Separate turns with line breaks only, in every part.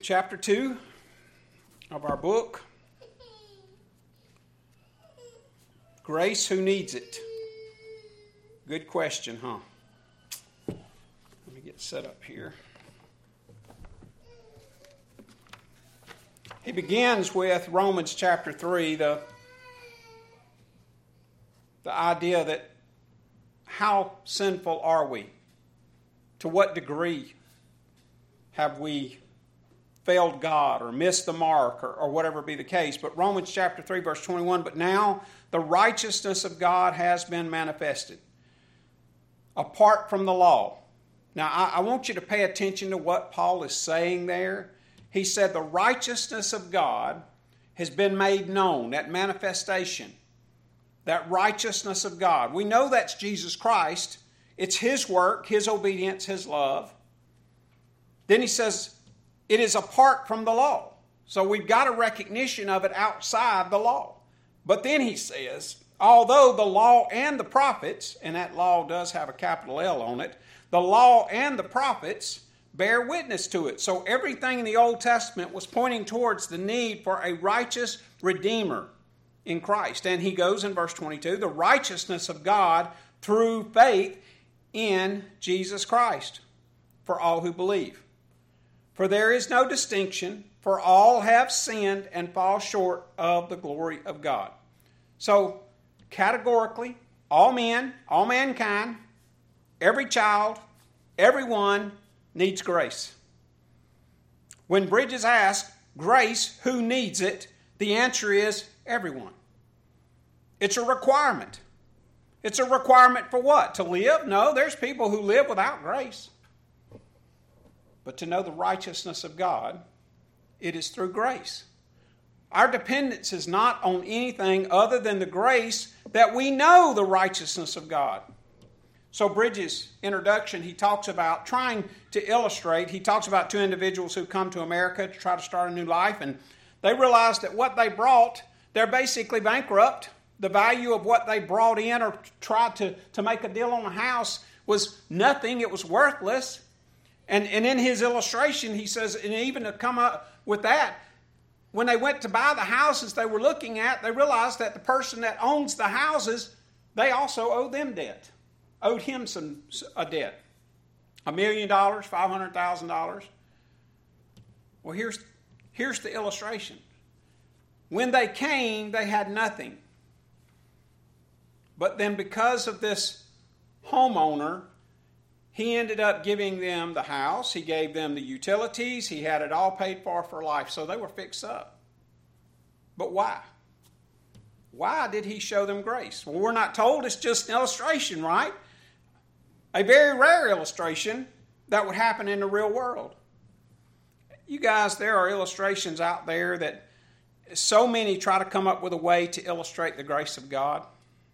Chapter 2 of our book, Grace, Who Needs It? Good question, huh? Let me get set up here. He begins with Romans chapter 3, the idea that how sinful are we? To what degree have we failed God or missed the mark or whatever be the case? But Romans chapter 3 verse 21, but now the righteousness of God has been manifested apart from the law. Now I want you to pay attention to what Paul is saying there. He said the righteousness of God has been made known, that manifestation, that righteousness of God. We know that's Jesus Christ. It's His work, His obedience, His love. Then he says, it is apart from the law. So we've got a recognition of it outside the law. But then he says, although the law and the prophets, and that law does have a capital L on it, the law and the prophets bear witness to it. So everything in the Old Testament was pointing towards the need for a righteous Redeemer in Christ. And he goes in verse 22, the righteousness of God through faith in Jesus Christ for all who believe. For there is no distinction, for all have sinned and fall short of the glory of God. So, categorically, all men, all mankind, every child, everyone needs grace. When Bridges asks, grace, who needs it? The answer is everyone. It's a requirement. It's a requirement for what? To live? No, there's people who live without grace. But to know the righteousness of God, it is through grace. Our dependence is not on anything other than the grace that we know the righteousness of God. So Bridges' introduction, he talks about trying to illustrate, he talks about two individuals who come to America to try to start a new life, and they realize that what they brought, they're basically bankrupt. The value of what they brought in or tried to make a deal on a house was nothing, it was worthless. And in his illustration, he says, and even to come up with that, when they went to buy the houses they were looking at, they realized that the person that owns the houses, they also owe them debt, owed him a debt. $1 million, $500,000. Well, here's the illustration. When they came, they had nothing. But then because of this homeowner, he ended up giving them the house. He gave them the utilities. He had it all paid for life. So they were fixed up. But why? Why did he show them grace? Well, we're not told. It's just an illustration, right? A very rare illustration that would happen in the real world. You guys, there are illustrations out there that so many try to come up with a way to illustrate the grace of God.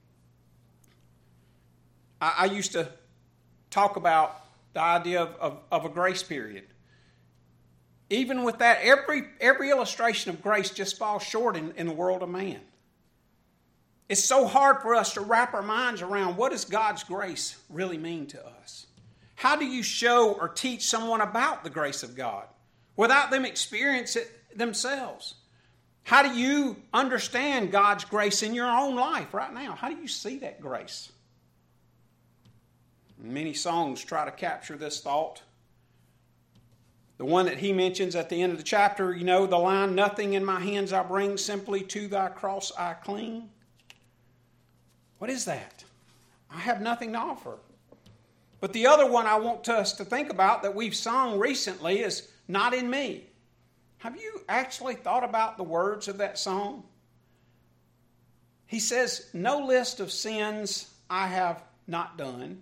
I used to talk about the idea of a grace period. Even with that, every illustration of grace just falls short in the world of man. It's so hard for us to wrap our minds around what does God's grace really mean to us? How do you show or teach someone about the grace of God without them experience it themselves? How do you understand God's grace in your own life right now? How do you see that grace? Many songs try to capture this thought. The one that he mentions at the end of the chapter, you know, the line, nothing in my hands I bring, simply to thy cross I cling. What is that? I have nothing to offer. But the other one I want us to think about that we've sung recently is not in me. Have you actually thought about the words of that song? He says, no list of sins I have not done.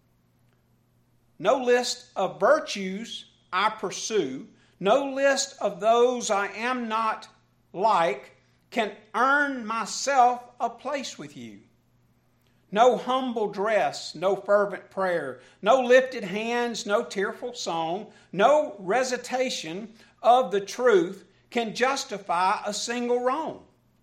No list of virtues I pursue. No list of those I am not like can earn myself a place with you. No humble dress, no fervent prayer, no lifted hands, no tearful song, no recitation of the truth can justify a single wrong.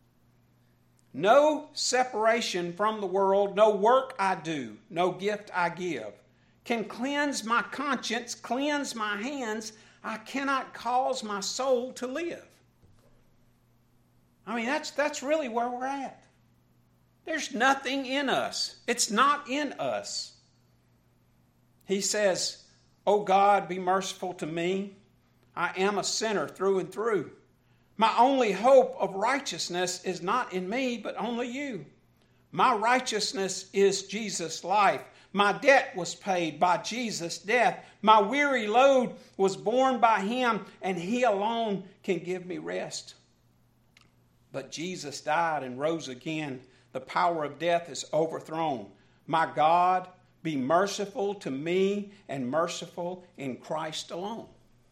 No separation from the world, no work I do, no gift I give can cleanse my conscience, cleanse my hands. I cannot cause my soul to live. I mean, that's really where we're at. There's nothing in us. It's not in us. He says, "O God, be merciful to me. I am a sinner through and through. My only hope of righteousness is not in me, but only you. My righteousness is Jesus' life. My debt was paid by Jesus' death. My weary load was borne by him, and he alone can give me rest. But Jesus died and rose again. The power of death is overthrown. My God, be merciful to me and merciful in Christ alone."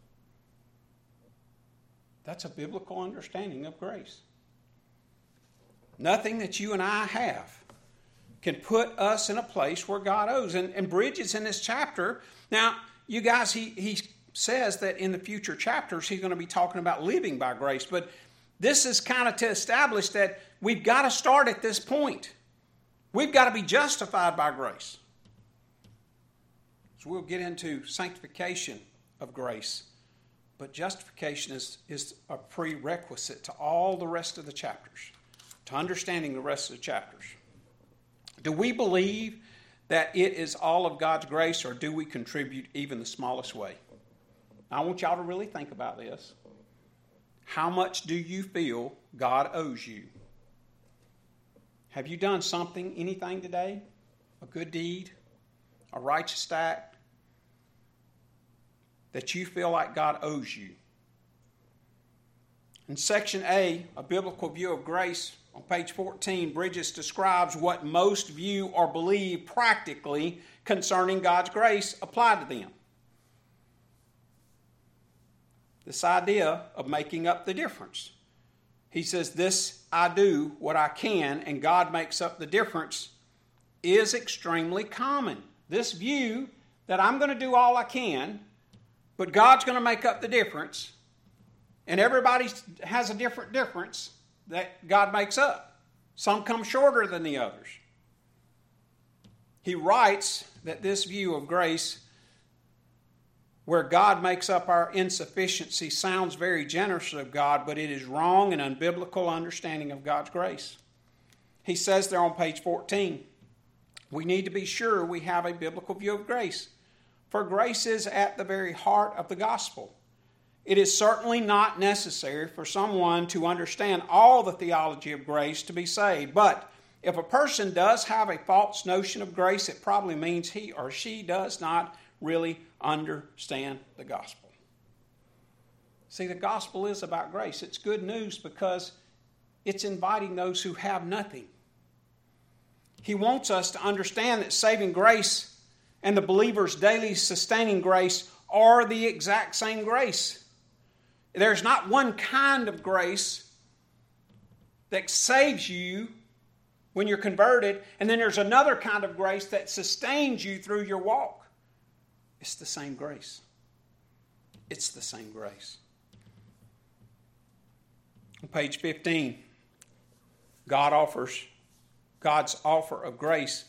That's a biblical understanding of grace. Nothing that you and I have can put us in a place where God owes. And Bridges in this chapter, now, you guys, he says that in the future chapters he's going to be talking about living by grace. But this is kind of to establish that we've got to start at this point. We've got to be justified by grace. So we'll get into sanctification of grace. But justification is a prerequisite to all the rest of the chapters, to understanding the rest of the chapters. Do we believe that it is all of God's grace, or do we contribute even the smallest way? I want y'all to really think about this. How much do you feel God owes you? Have you done something, anything today? A good deed? A righteous act? That you feel like God owes you? In section A, a biblical view of grace, on page 14, Bridges describes what most view or believe practically concerning God's grace applied to them. This idea of making up the difference. He says, "This I do what I can, and God makes up the difference," is extremely common. This view that I'm going to do all I can, but God's going to make up the difference, and everybody has a different difference that God makes up. Some come shorter than the others. He writes that this view of grace, where God makes up our insufficiency, sounds very generous of God, but it is wrong and unbiblical understanding of God's grace. He says there on page 14, we need to be sure we have a biblical view of grace, for grace is at the very heart of the gospel. It is certainly not necessary for someone to understand all the theology of grace to be saved, but if a person does have a false notion of grace, it probably means he or she does not really understand the gospel. See, the gospel is about grace. It's good news because it's inviting those who have nothing. He wants us to understand that saving grace and the believer's daily sustaining grace are the exact same grace. There's not one kind of grace that saves you when you're converted, and then there's another kind of grace that sustains you through your walk. It's the same grace. It's the same grace. On page 15, God's offer of grace.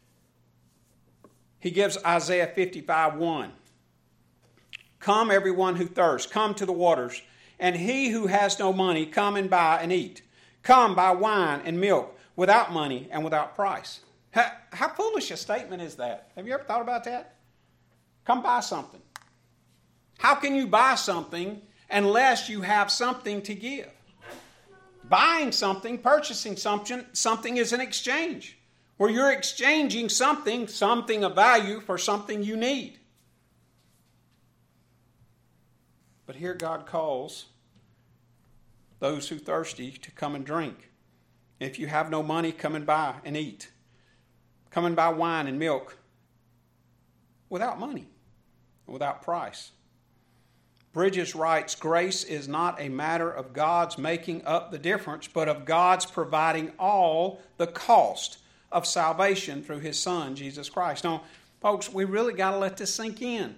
He gives Isaiah 55:1. "Come, everyone who thirsts, come to the waters, and he who has no money, come and buy and eat. Come, buy wine and milk without money and without price." How foolish a statement is that? Have you ever thought about that? Come buy something. How can you buy something unless you have something to give? Buying something, purchasing something is an exchange, where you're exchanging something of value for something you need. But here God calls those who are thirsty to come and drink. If you have no money, come and buy and eat. Come and buy wine and milk without money, without price. Bridges writes, grace is not a matter of God's making up the difference, but of God's providing all the cost of salvation through His Son, Jesus Christ. Now, folks, we really got to let this sink in.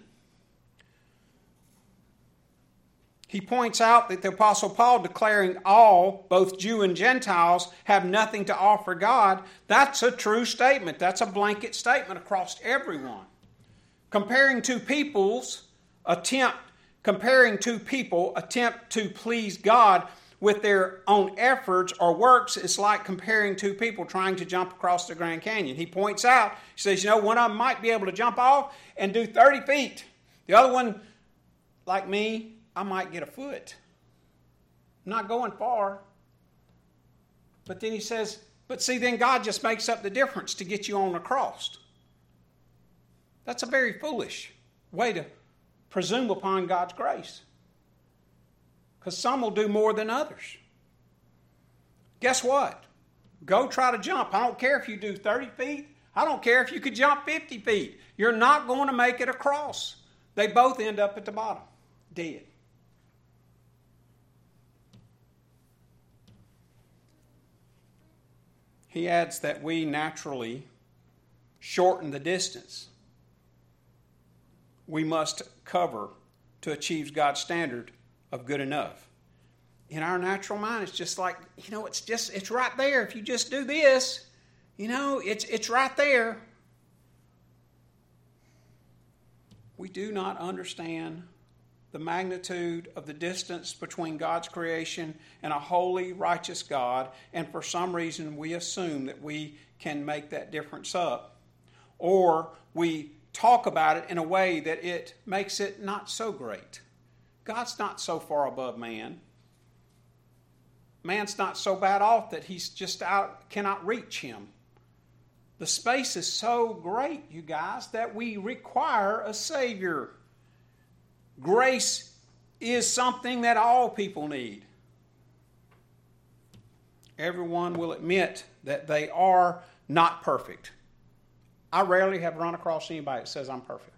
He points out that the Apostle Paul declaring all, both Jew and Gentiles, have nothing to offer God. That's a true statement. That's a blanket statement across everyone. Comparing two peoples' attempt comparing two people attempt to please God with their own efforts or works is like comparing two people trying to jump across the Grand Canyon. He points out, he says, one of them might be able to jump off and do 30 feet. The other one, like me, I might get a foot. I'm not going far. But then he says, but see, then God just makes up the difference to get you on the cross. That's a very foolish way to presume upon God's grace. Because some will do more than others. Guess what? Go try to jump. I don't care if you do 30 feet. I don't care if you could jump 50 feet. You're not going to make it across. They both end up at the bottom, dead. He adds that we naturally shorten the distance we must cover to achieve God's standard of good enough. In our natural mind, it's just like, it's right there. If you just do this, it's right there. We do not understand the magnitude of the distance between God's creation and a holy, righteous God, and for some reason we assume that we can make that difference up. Or we talk about it in a way that it makes it not so great. God's not so far above man. Man's not so bad off that he's just cannot reach him. The space is so great, you guys, that we require a Savior. Grace is something that all people need. Everyone will admit that they are not perfect. I rarely have run across anybody that says I'm perfect.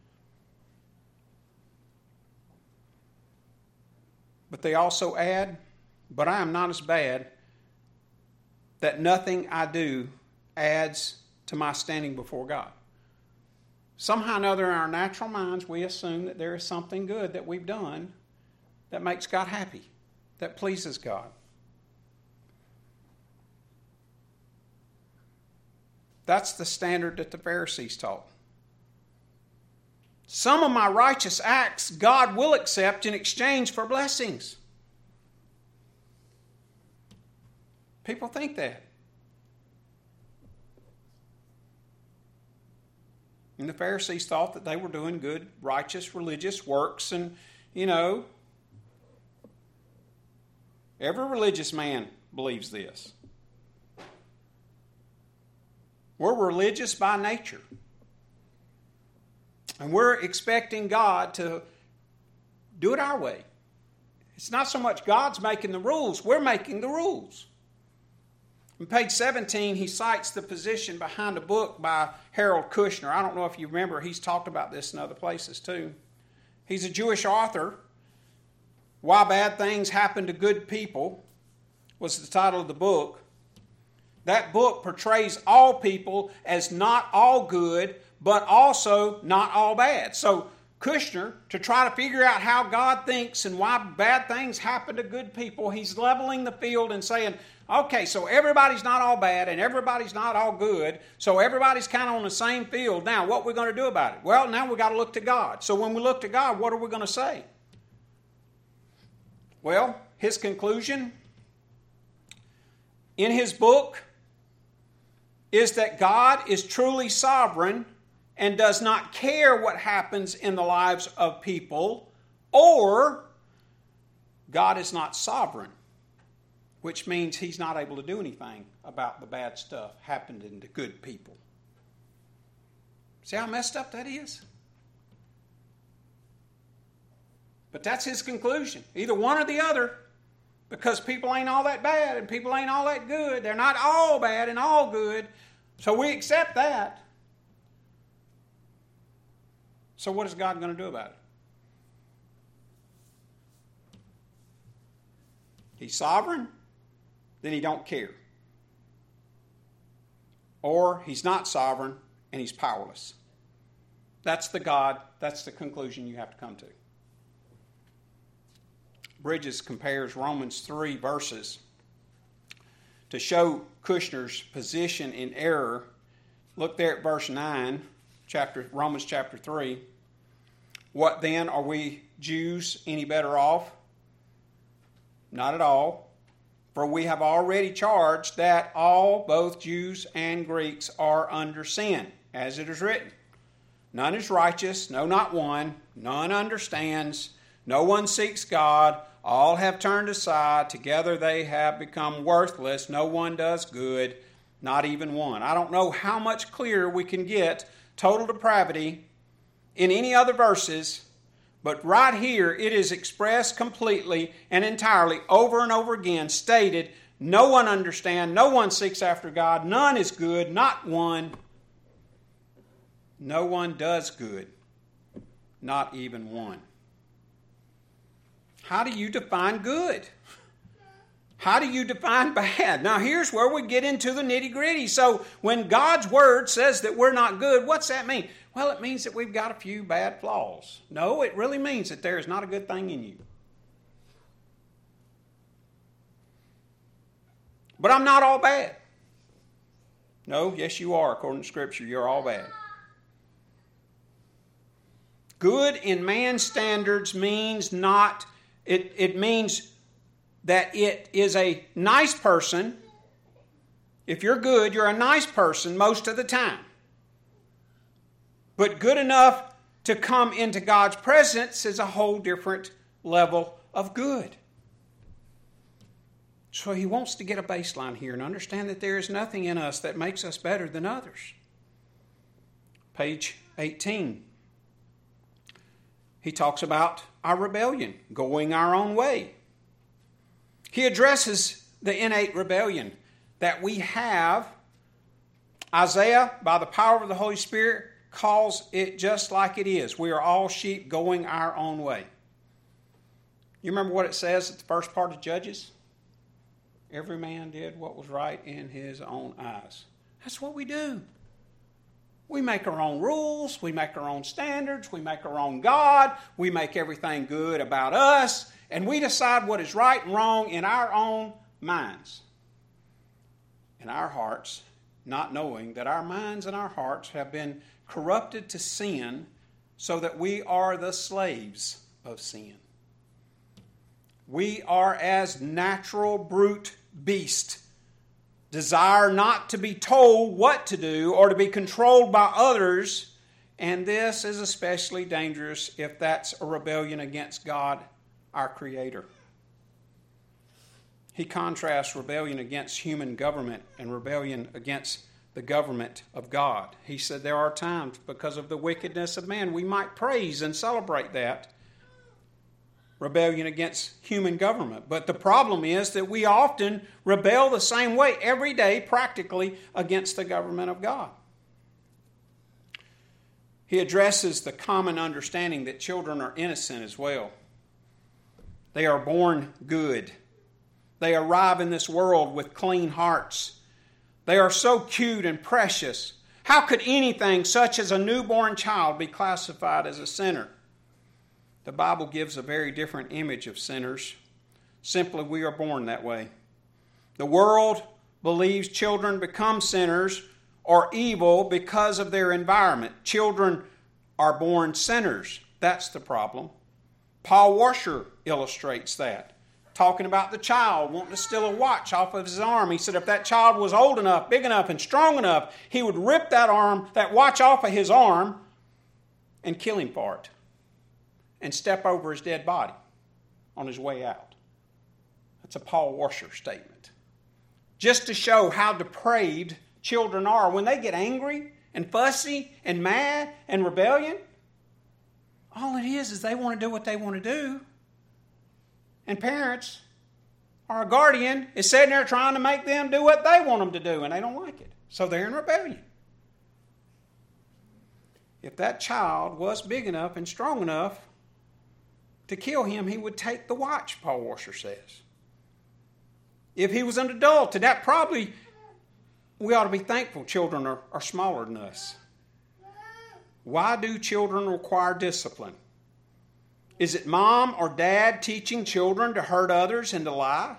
But they also add, but I am not as bad that nothing I do adds to my standing before God. Somehow or another in our natural minds, we assume that there is something good that we've done that makes God happy, that pleases God. That's the standard that the Pharisees taught. Some of my righteous acts God will accept in exchange for blessings. People think that. And the Pharisees thought that they were doing good, righteous, religious works. And, every religious man believes this. We're religious by nature. And we're expecting God to do it our way. It's not so much God's making the rules, we're making the rules. On page 17, he cites the position behind a book by Harold Kushner. I don't know if you remember, he's talked about this in other places too. He's a Jewish author. Why Bad Things Happen to Good People was the title of the book. That book portrays all people as not all good, but also not all bad. So Kushner, to try to figure out how God thinks and why bad things happen to good people, he's leveling the field and saying, okay, so everybody's not all bad and everybody's not all good, so everybody's kind of on the same field. Now, what are we going to do about it? Well, now we've got to look to God. So when we look to God, what are we going to say? Well, his conclusion in his book is that God is truly sovereign and does not care what happens in the lives of people, or God is not sovereign, which means he's not able to do anything about the bad stuff happening to good people. See how messed up that is? But that's his conclusion. Either one or the other, because people ain't all that bad and people ain't all that good. They're not all bad and all good. So we accept that. So what is God going to do about it? He's sovereign, then he don't care. Or he's not sovereign and he's powerless. That's the conclusion you have to come to. Bridges compares Romans 3 verses to show Kushner's position in error. Look there at verse 9, Romans chapter 3. What then, are we Jews any better off? Not at all. For we have already charged that all, both Jews and Greeks, are under sin, as it is written. None is righteous, no, not one. None understands. No one seeks God. All have turned aside. Together they have become worthless. No one does good, not even one. I don't know how much clearer we can get total depravity in any other verses, but right here it is expressed completely and entirely over and over again, stated, no one understands, no one seeks after God, none is good, not one. No one does good, not even one. How do you define good? How do you define bad? Now here's where we get into the nitty-gritty. So when God's Word says that we're not good, what's that mean? Well, it means that we've got a few bad flaws. No, it really means that there is not a good thing in you. But I'm not all bad. No, yes you are. According to Scripture, you're all bad. Good in man's standards means not, it means that it is a nice person. If you're good, you're a nice person most of the time. But good enough to come into God's presence is a whole different level of good. So he wants to get a baseline here and understand that there is nothing in us that makes us better than others. Page 18. He talks about our rebellion, going our own way. He addresses the innate rebellion that we have. Isaiah, by the power of the Holy Spirit, calls it just like it is. We are all sheep going our own way. You remember what it says at the first part of Judges? Every man did what was right in his own eyes. That's what we do. We make our own rules. We make our own standards. We make our own God. We make everything good about us. And we decide what is right and wrong in our own minds, in our hearts, not knowing that our minds and our hearts have been corrupted to sin so that we are the slaves of sin. We are as natural brute beasts, desire not to be told what to do or to be controlled by others, and this is especially dangerous if that's a rebellion against God, our Creator. He contrasts rebellion against human government and rebellion against the government of God. He said there are times because of the wickedness of man we might praise and celebrate that rebellion against human government. But the problem is that we often rebel the same way every day practically against the government of God. He addresses the common understanding that children are innocent as well. They are born good. They arrive in this world with clean hearts. They are so cute and precious. How could anything such as a newborn child be classified as a sinner? The Bible gives a very different image of sinners. Simply, we are born that way. The world believes children become sinners or evil because of their environment. Children are born sinners. That's the problem. Paul Washer illustrates that, talking about the child wanting to steal a watch off of his arm. He said if that child was old enough, big enough, and strong enough, he would rip that watch off of his arm and kill him for it and step over his dead body on his way out. That's a Paul Washer statement. Just to show how depraved children are. When they get angry and fussy and mad and rebellion, all it is they want to do what they want to do. And parents or a guardian is sitting there trying to make them do what they want them to do, and they don't like it. So they're in rebellion. If that child was big enough and strong enough to kill him, he would take the watch, Paul Washer says. If he was an adult, and that probably, we ought to be thankful children are smaller than us. Why do children require discipline? Is it mom or dad teaching children to hurt others and to lie?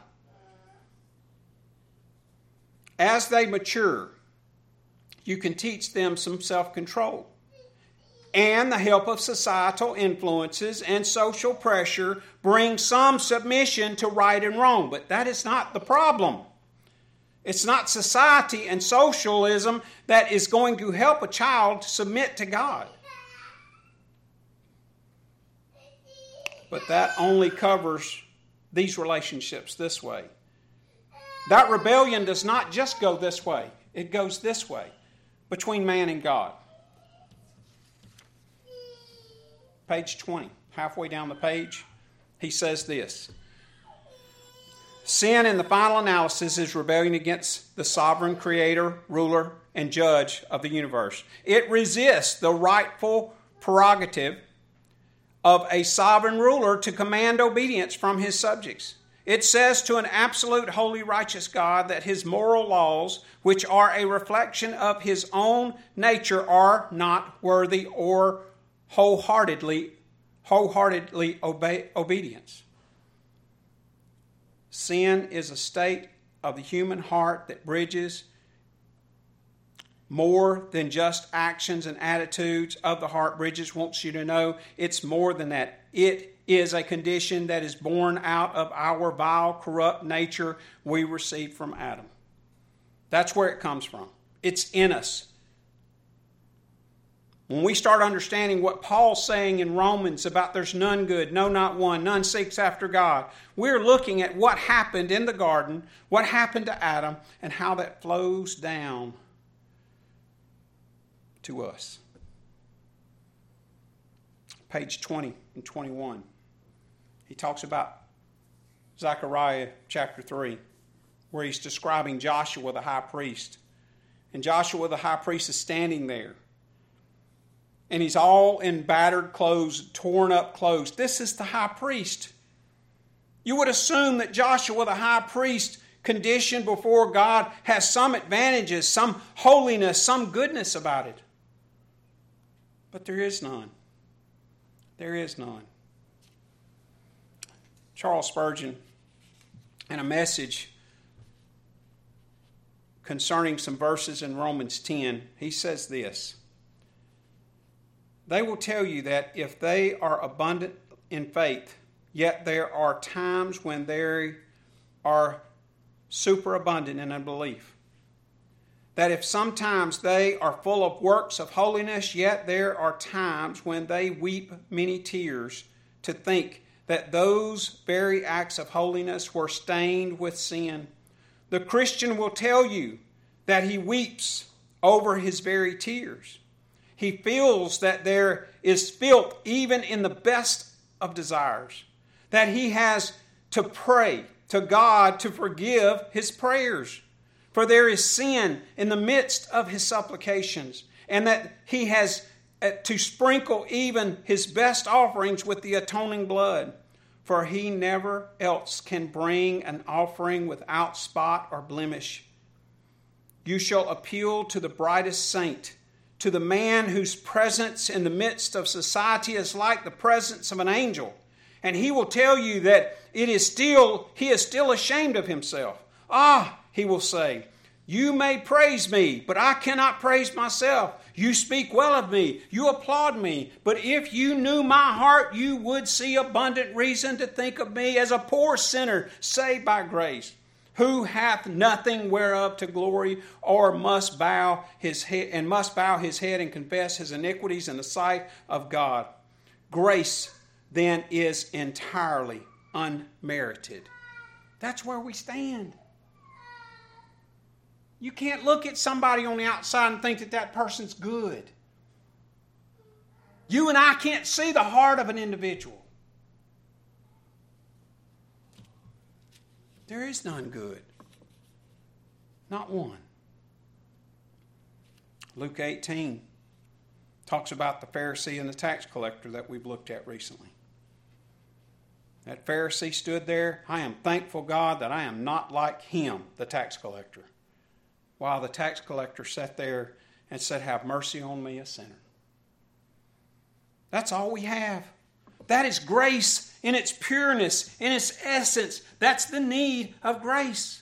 As they mature, you can teach them some self-control. and the help of societal influences and social pressure bring some submission to right and wrong. But that is not the problem. It's not society and socialism that is going to help a child submit to God. But that only covers these relationships this way. That rebellion does not just go this way. It goes this way, between man and God. Page 20, halfway down the page, he says this. Sin in the final analysis is rebellion against the sovereign creator, ruler, and judge of the universe. It resists the rightful prerogative of a sovereign ruler to command obedience from his subjects. It says to an absolute, holy, righteous God that his moral laws, which are a reflection of his own nature, are not worthy or wholeheartedly obedience. Sin is a state of the human heart that bridges more than just actions and attitudes of the heart. Bridges wants you to know it's more than that. It is a condition that is born out of our vile, corrupt nature we received from Adam. That's where it comes from. It's in us. When we start understanding what Paul's saying in Romans about there's none good, no, not one, none seeks after God, we're looking at what happened in the garden, what happened to Adam, and how that flows down to us. Page 20 and 21. He talks about Zechariah chapter 3, where he's describing Joshua the high priest. And Joshua the high priest is standing there. And he's all in battered clothes, torn up clothes. This is the high priest. You would assume that Joshua the high priest condition before God has some advantages, some holiness, some goodness about it. But there is none. There is none. Charles Spurgeon, in a message concerning some verses in Romans 10, he says this. They will tell you that if they are abundant in faith, yet there are times when they are superabundant in unbelief. That if sometimes they are full of works of holiness, yet there are times when they weep many tears to think that those very acts of holiness were stained with sin. The Christian will tell you that he weeps over his very tears. He feels that there is filth even in the best of desires, that he has to pray to God to forgive his prayers. For there is sin in the midst of his supplications, and that he has to sprinkle even his best offerings with the atoning blood. For he never else can bring an offering without spot or blemish. You shall appeal to the brightest saint, to the man whose presence in the midst of society is like the presence of an angel. And he will tell you that he is still ashamed of himself. Ah, he will say, you may praise me, but I cannot praise myself. You speak well of me, you applaud me, but if you knew my heart, you would see abundant reason to think of me as a poor sinner saved by grace, who hath nothing whereof to glory, or must bow his head and confess his iniquities in the sight of God. Grace then is entirely unmerited. That's where we stand. You can't look at somebody on the outside and think that that person's good. You and I can't see the heart of an individual. There is none good. Not one. Luke 18 talks about the Pharisee and the tax collector that we've looked at recently. That Pharisee stood there. I am thankful, God, that I am not like him, the tax collector. While the tax collector sat there and said, have mercy on me, a sinner. That's all we have. That is grace in its pureness, in its essence. That's the need of grace.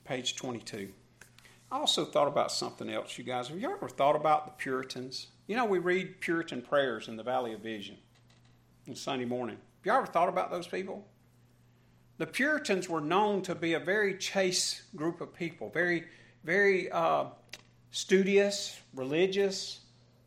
Page 22. I also thought about something else, you guys. Have you ever thought about the Puritans? You know, we read Puritan prayers in the Valley of Vision on Sunday morning. Have you ever thought about those people? The Puritans were known to be a very chaste group of people, very, very studious, religious.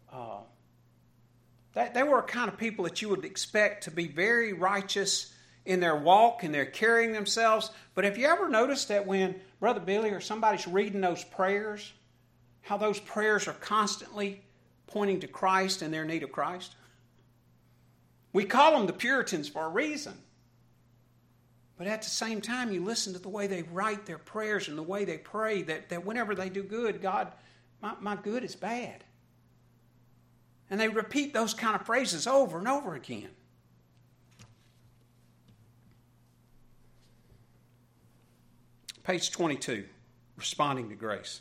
They were a kind of people that you would expect to be very righteous in their walk and their carrying themselves. But have you ever noticed that when Brother Billy or somebody's reading those prayers, how those prayers are constantly pointing to Christ and their need of Christ? We call them the Puritans for a reason. But at the same time, you listen to the way they write their prayers and the way they pray, that whenever they do good, God, my good is bad. And they repeat those kind of phrases over and over again. Page 22, responding to grace.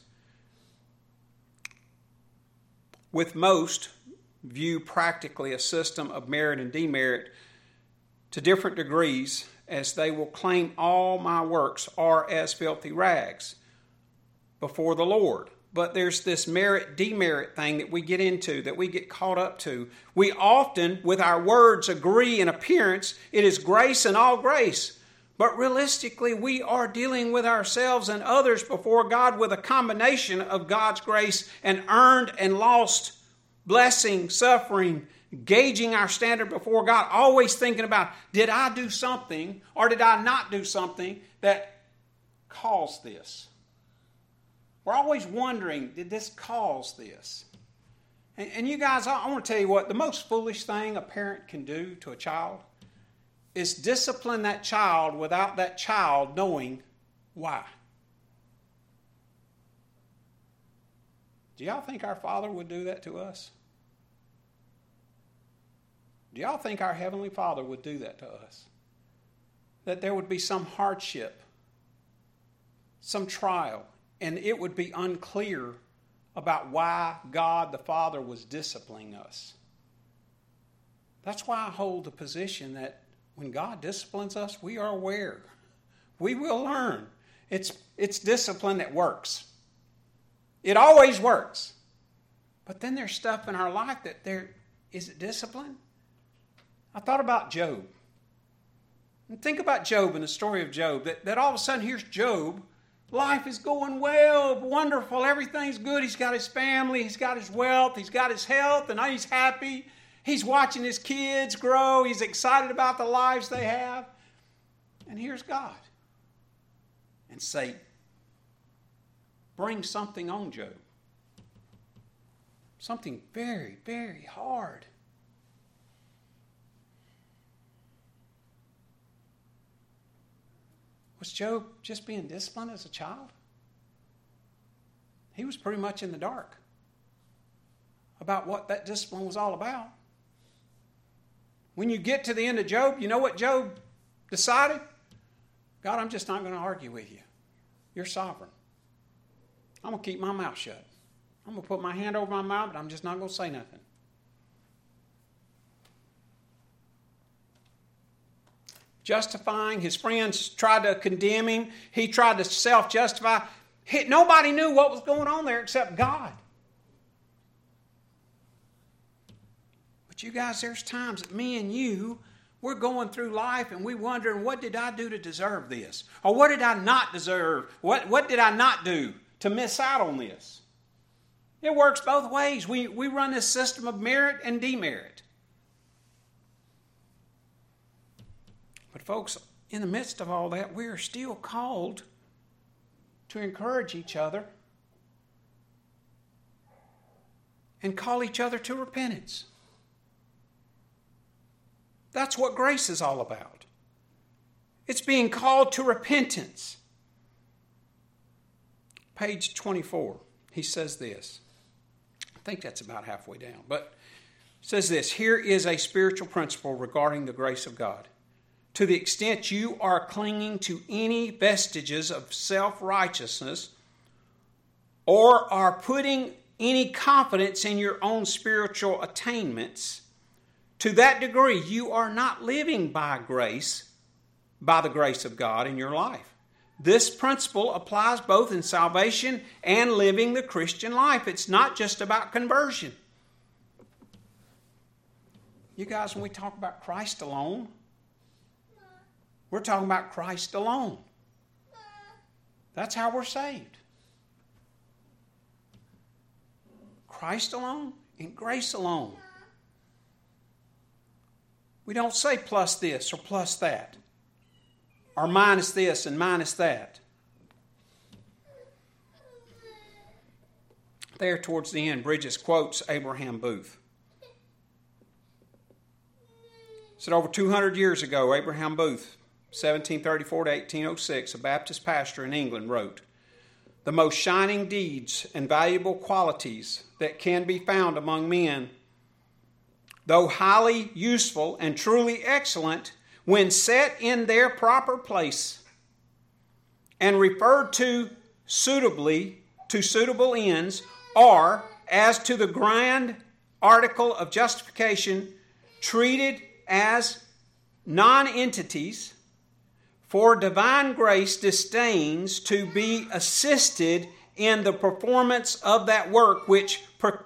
With most, view practically a system of merit and demerit to different degrees, as they will claim all my works are as filthy rags before the Lord. But there's this merit-demerit thing that we get into, that we get caught up to. We often, with our words, agree in appearance it is grace and all grace. But realistically, we are dealing with ourselves and others before God with a combination of God's grace and earned and lost blessing, suffering, gauging our standard before God, always thinking about, did I do something or did I not do something that caused this? We're always wondering, did this cause this? And you guys, I want to tell you what, the most foolish thing a parent can do to a child is discipline that child without that child knowing why. Do y'all think our Father would do that to us? Do y'all think our Heavenly Father would do that to us? That there would be some hardship, some trial, and it would be unclear about why God the Father was disciplining us. That's why I hold the position that when God disciplines us, we are aware. We will learn. It's discipline that works. It always works. But then there's stuff in our life is it discipline? I thought about Job. And think about Job and the story of Job. That all of a sudden, here's Job. Life is going well, wonderful, everything's good. He's got his family, he's got his wealth, he's got his health, and he's happy. He's watching his kids grow. He's excited about the lives they have. And here's God. And Satan brings something on Job. Something very, very hard. Was Job just being disciplined as a child? He was pretty much in the dark about what that discipline was all about. When you get to the end of Job, you know what Job decided? God, I'm just not going to argue with you. You're sovereign. I'm going to keep my mouth shut. I'm going to put my hand over my mouth, but I'm just not going to say nothing. Justifying, his friends tried to condemn him. He tried to self-justify. Nobody knew what was going on there except God. But you guys, there's times that me and you, we're going through life and we're wondering, what did I do to deserve this? Or what did I not deserve? What did I not do to miss out on this? It works both ways. We run this system of merit and demerit. But folks, in the midst of all that, we are still called to encourage each other and call each other to repentance. That's what grace is all about. It's being called to repentance. Page 24, he says this. I think that's about halfway down. But it says this, here is a spiritual principle regarding the grace of God. To the extent you are clinging to any vestiges of self-righteousness or are putting any confidence in your own spiritual attainments, to that degree you are not living by grace, by the grace of God in your life. this principle applies both in salvation and living the Christian life. It's not just about conversion. You guys, when we talk about Christ alone, we're talking about Christ alone. That's how we're saved. Christ alone and grace alone. We don't say plus this or plus that, or minus this and minus that. There towards the end, Bridges quotes Abraham Booth. Said over 200 years ago, Abraham Booth, 1734 to 1806, a Baptist pastor in England, wrote, "The most shining deeds and valuable qualities that can be found among men, though highly useful and truly excellent, when set in their proper place and referred to suitably to suitable ends, are, as to the grand article of justification, treated as non-entities, for divine grace disdains to be assisted in the performance of that work which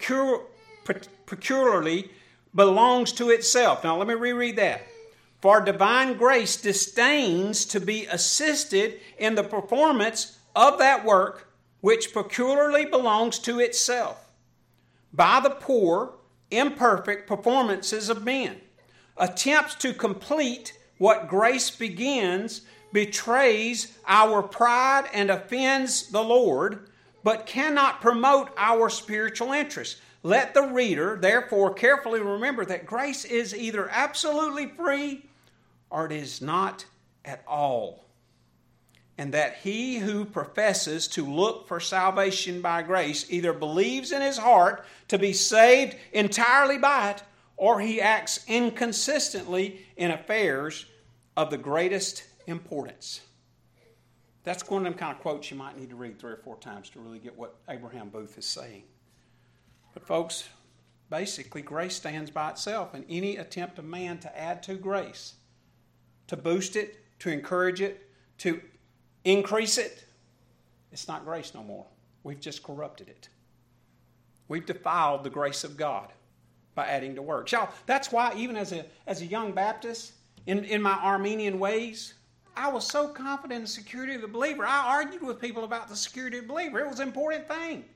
peculiarly belongs to itself." Now let me reread that. "For divine grace disdains to be assisted in the performance of that work which peculiarly belongs to itself by the poor, imperfect performances of men. Attempts to complete what grace begins betrays our pride and offends the Lord, but cannot promote our spiritual interests. Let the reader, therefore, carefully remember that grace is either absolutely free or it is not at all, and that he who professes to look for salvation by grace either believes in his heart to be saved entirely by it, or he acts inconsistently in affairs of the greatest importance." That's one of them kind of quotes you might need to read 3 or 4 times to really get what Abraham Booth is saying. But folks, basically grace stands by itself, and any attempt of man to add to grace, to boost it, to encourage it, to increase it, it's not grace no more. We've just corrupted it. We've defiled the grace of God by adding to works. Y'all, that's why even as a young Baptist, in my Armenian ways, I was so confident in the security of the believer. I argued with people about the security of the believer. It was an important thing.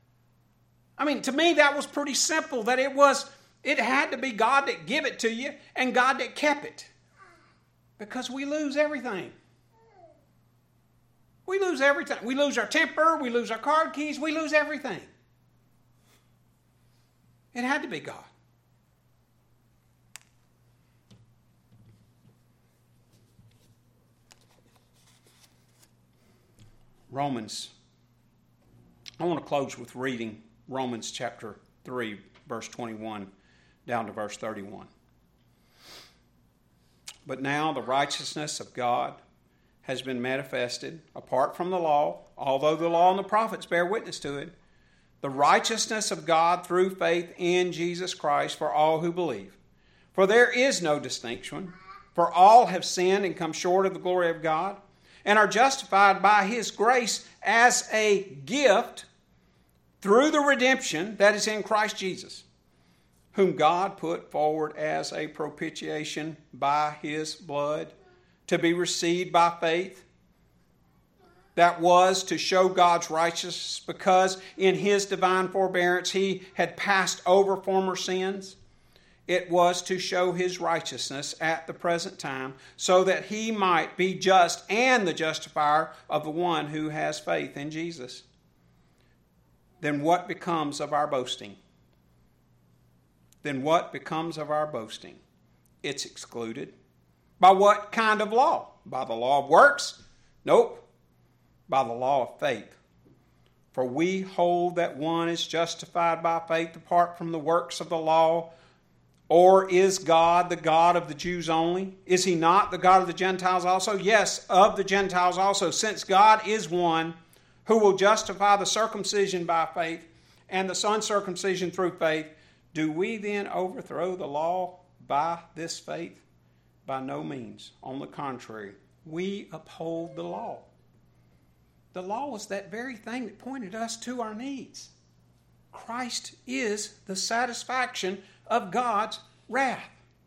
I mean, to me, that was pretty simple, that it had to be God that give it to you and God that kept it. Because we lose everything. We lose everything. We lose our temper, we lose our card keys, we lose everything. It had to be God. Romans. I want to close with reading Romans chapter 3, verse 21 down to verse 31. "But now the righteousness of God has been manifested apart from the law, although the law and the prophets bear witness to it, the righteousness of God through faith in Jesus Christ for all who believe. For there is no distinction, for all have sinned and come short of the glory of God, and are justified by His grace as a gift through the redemption that is in Christ Jesus, whom God put forward as a propitiation by His blood, to be received by faith. That was to show God's righteousness, because in His divine forbearance He had passed over former sins. It was to show His righteousness at the present time, so that He might be just and the justifier of the one who has faith in Jesus. Then what becomes of our boasting? It's excluded. By what kind of law? By the law of works? Nope. By the law of faith. For we hold that one is justified by faith apart from the works of the law. Or is God the God of the Jews only? Is He not the God of the Gentiles also? Yes, of the Gentiles also, since God is one who will justify the circumcision by faith and the uncircumcision through faith. Do we then overthrow the law by this faith? By no means. On the contrary, we uphold the law. The law was that very thing that pointed us to our needs. Christ is the satisfaction of God's wrath.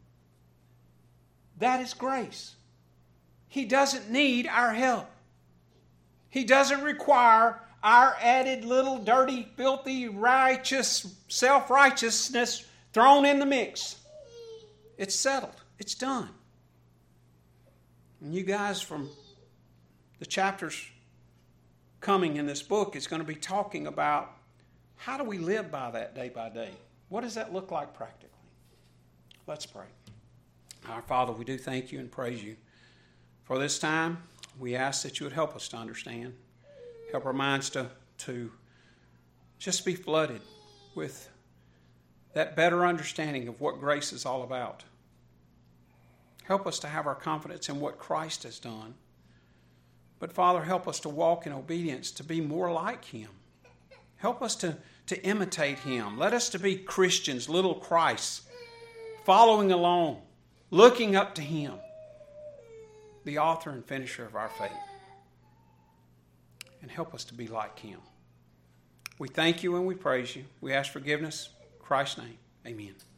That is grace. He doesn't need our help. He doesn't require our added little dirty, filthy, righteous, self-righteousness thrown in the mix. It's settled. It's done. And you guys from the chapters coming in this book is going to be talking about how do we live by that day by day? What does that look like practically? Let's pray. Our Father, we do thank you and praise you for this time. We ask that you would help us to understand. Help our minds to just be flooded with that better understanding of what grace is all about. Help us to have our confidence in what Christ has done. But Father, help us to walk in obedience, to be more like Him. Help us to imitate Him. Let us to be Christians, little Christs, following along, looking up to Him, the author and finisher of our faith. And help us to be like Him. We thank you and we praise you. We ask forgiveness. In Christ's name, amen.